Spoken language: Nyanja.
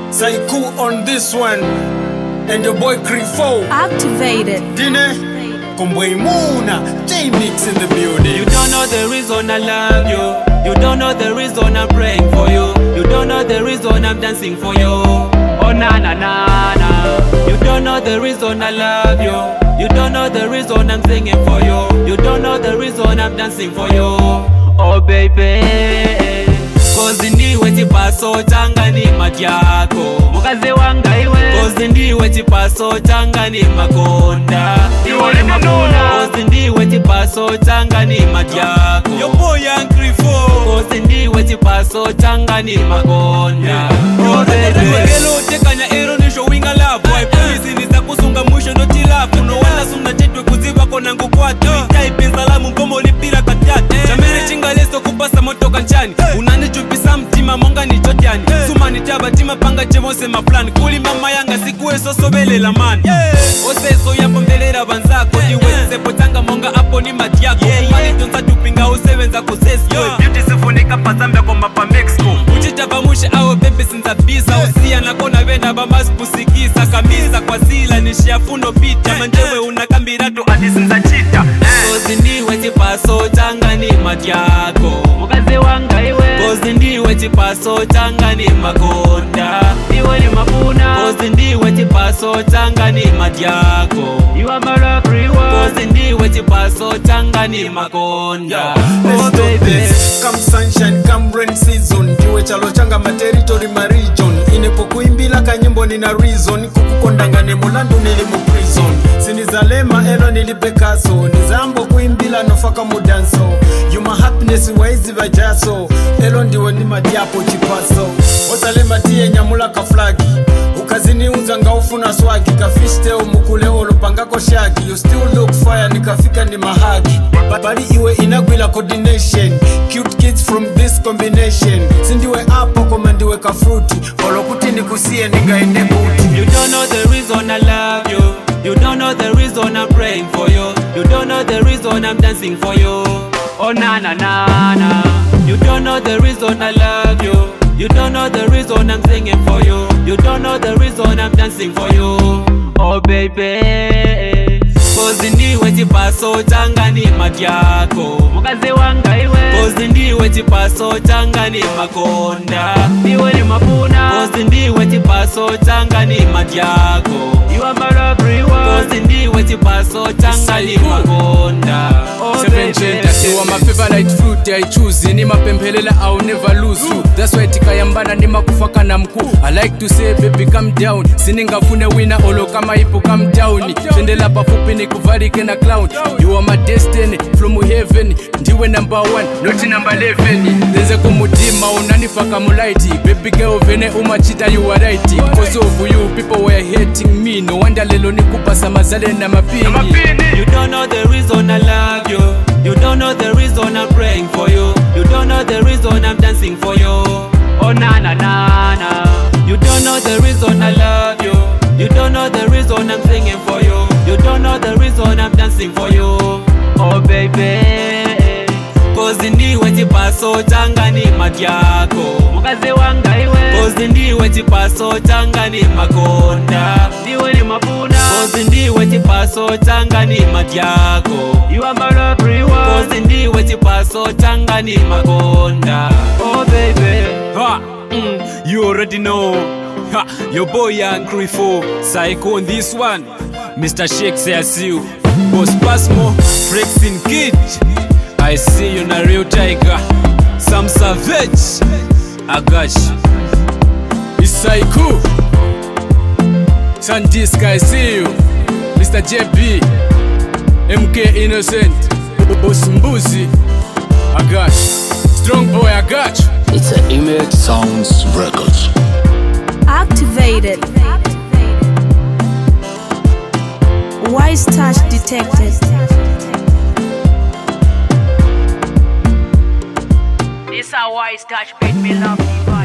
Saiku on this one, and your boy Crifo. Activated. Dine, Kombwe Muna, J-Mix in the building. You don't know the reason I love you. You don't know the reason I'm praying for you. You don't know the reason I'm dancing for you. Oh na na na na. You don't know the reason I love you. You don't know the reason I'm singing for you. You don't know the reason I'm dancing for you. Oh baby, cause ndiwe chipaso changa ni madyako. Mukazi wanga iwe, cause ndiwe chipaso changa ni makonda. Iwe mabuna, cause ndiwe chipaso changa ni madyako. Your boy Young Crifo, cause ndiwe chipaso changa ni makonda. Oh baby, hello tekanya ero nisho winga love. Why please nisa kusunga mwisho no chilafu. No wala suna chitwe kuziba kona ngukwatu. Type salamu mkomo lipira katyate. Chamere chingaleso kupasa moto kanchani. Unanichupisa mtima monga ni chotiani. Suma ni taba tima panga chemose maplan. Kuli mama yanga sikuwe soso bele la man. Oseso yapo mbelera banzako. Diwe potanga monga hapo ni matiako. Mali tunza tupinga usewenza kusesko. Beauty sifunika pazambia kwa mapa Mexico. Uchitaba mushe awo bebe sinza bisa. Usia na kona venda bamas pusikisa. Kamisa kwa sila nishia funo pita. Manjewe unakambiratu adi sinza chita. Kozi ndiwe chipaso changa ni matiako. Mukazi wanga iwe, kozi ndiwe chipaso changa ni makonda. Iwe ni mabuna, kozi ndiwe chipaso changa ni madyako. Iwa malakriwa, kozi ndiwe chipaso changa ni makonda. Let's do this. Come sunshine, come rain season. Jiwe chalo changa ma territory ma region. Inepokuimbila kanyimbo nina reason. Kukukondanga ne mulandu nilimu prison. Sinizalema elo nilipekaso. Nizambo kuimbila nofaka mudanso. You my happiness waizi vajaso. Elo ndiwe ni madiapo chipaso. Osalema tiye nyamula kaflagi. Ukazini unza ngaufuna swagi. Kafiste umukule olupangako shagi. You still look fire nikafika ni mahagi. Bali iwe inagwila coordination. Cute kids from this combination. Sindiwe apo komandiwe ka fruity. Olokuti nikusie nigaende buti. You don't know the reason I love you. You don't know the reason I'm praying for you. You don't know the reason I'm dancing for you. Oh na na na na. You don't know the reason I love you. You don't know the reason I'm singing for you. You don't know the reason I'm dancing for you. Oh baby, cause ndiwe chipaso changa ni madyako. Mukazi wanga iwe, cause ndiwe chipaso changa ni makonda. Iwe ni mabuna, cause ndiwe chipaso changa ni madyako. Iwa malakriwa, cause ndiwe chipaso changa ni makonda. Oh baby, you are my favorite fruit I choose. Ni mapempelela I'll never lose you. That's why tikayambana ni makufaka na mkuu. I like to say baby calm down. Siningafune winner olo kama ipo calm down. Tendela pafupi ni kuvarike na clown. You are my destiny from heaven. Ndiwe number 1 not number 11. Neze kumudima unanifaka mulaiti. Baby girl vene umachita you are right. Because of you people were hating me. No wonder lelo nikupa samazale na mapini. You don't know the reason I love you. You don't know the reason I'm praying for you. You don't know the reason I'm dancing for you. Oh na na na na. You don't know the reason I love you. You don't know the reason I'm singing for you. You don't know the reason I'm dancing for you. Oh baby, cause ndiwe chipaso changa ni madyako. Mukazi wanga iwe, cause ndiwe chipaso changa ni makonda. Ndiwe ni mabuna, cause ndiwe chipaso changa ni madyako. Iwa malakriwa, cause ndiwe chipaso changa ni makonda. Oh baby, ha, you already know. Ha, your boy Young Crifo, Psycho on this one. Mr. Shake say I see you. Boss Pasmo, Flexing Kid. I see you na real tiger. Some savage. I got you. It's Psycho. Sandisk, I see you. Mr. JB, MK Innocent, Boss Mbuzi. I got you. Strong boy, I got you. It's an Image Sounds Records. Activated. Wise touch detected. This a wise touch made me love you.